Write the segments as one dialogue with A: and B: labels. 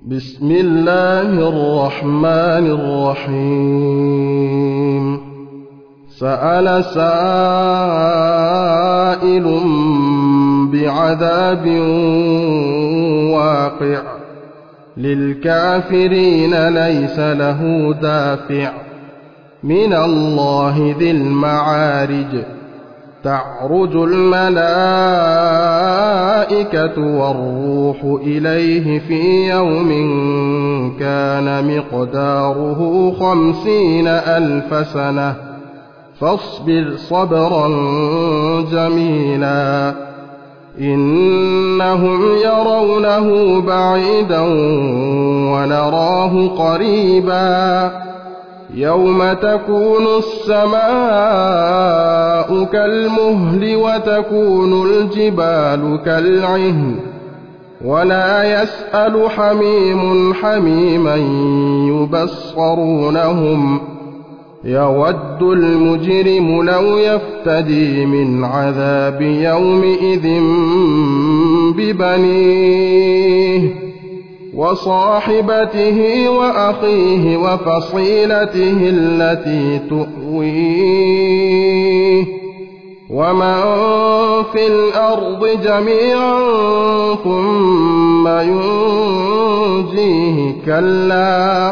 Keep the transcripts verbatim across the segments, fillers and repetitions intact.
A: بسم الله الرحمن الرحيم سأل سائل بعذاب واقع للكافرين ليس له دافع من الله ذي المعارج تعرج الملائكة والروح إليه في يوم كان مقداره خمسين ألف سنة فاصبر صبرا جميلا إنهم يرونه بعيدا ونراه قريبا يوم تكون السماء كالمهل وتكون الجبال كالعهن ولا يسأل حميم حميما يبصرونهم يود المجرم لو يفتدي من عذاب يومئذ ببنيه وصاحبته وأخيه وفصيلته التي تؤويه ومن في الأرض جميعا ثم ينجيه كلا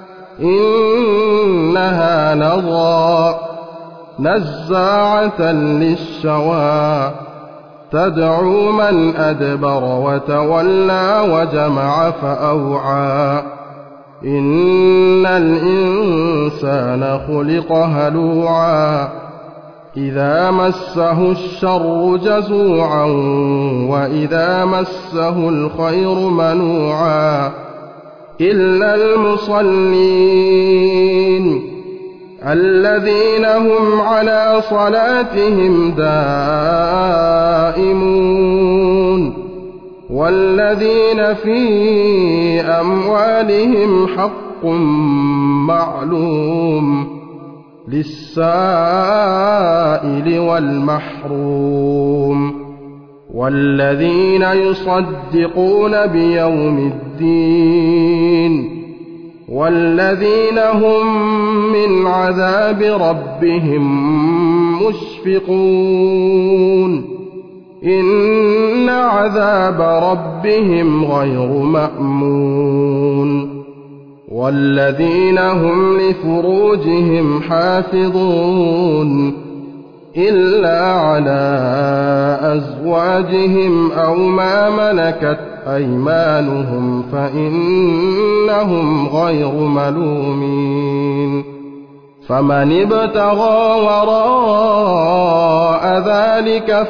A: إنها لظى نزاعة للشوى تدعو من أدبر وتولى وجمع فأوعى إن الإنسان خلق هلوعا إذا مسه الشر جزوعا وإذا مسه الخير منوعا إلا المصلين الذين هم على صلاتهم دائمون والذين في أموالهم حق معلوم للسائل والمحروم والذين يصدقون بيوم الدين والذين هم من عذاب ربهم مشفقون إن عذاب ربهم غير مأمون والذين هم لفروجهم حافظون إلا على أزواجهم أو ما ملكت أيمانهم فإنهم غير ملومين فمن ابتغى وراء ذلك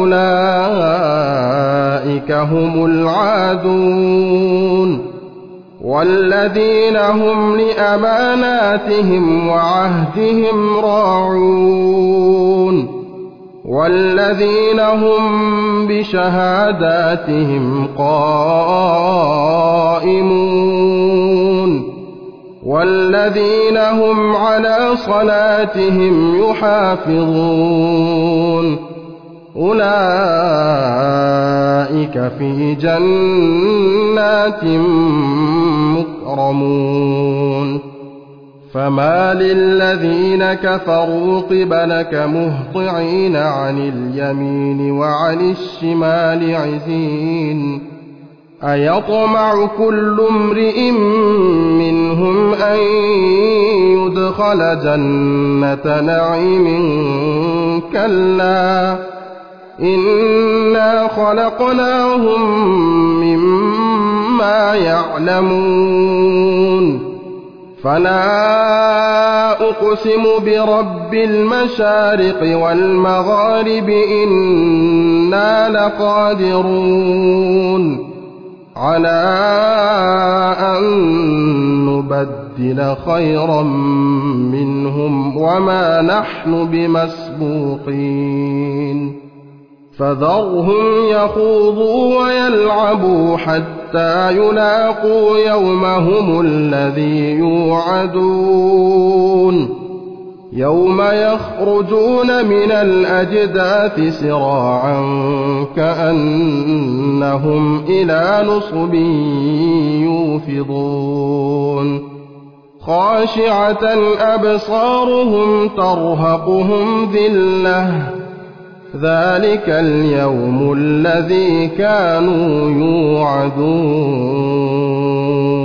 A: فأولئك هم العادون والذين هم لأماناتهم وعهدهم راعون والذين هم بشهاداتهم قائمون والذين هم على صلاتهم يحافظون أولئك في جنات مكرمون فما للذين كفروا قبلك مهطعين عن اليمين وعن الشمال عزين أيطمع كل امرئ منهم أن يدخل جنة نعيم كلا إنا خلقناهم مما يعلمون فلا أقسم برب المشارق والمغارب إنا لقادرون على أن نبدل خيرا منهم وما نحن بمسبوقين فذرهم يخوضوا ويلعبوا حتى يلاقوا يومهم الذي يوعدون يوم يخرجون من الأجداث سراعا كأنهم إلى نصب يوفضون خاشعة أبصارهم ترهقهم ذلة ذلك اليوم الذي كانوا يوعدون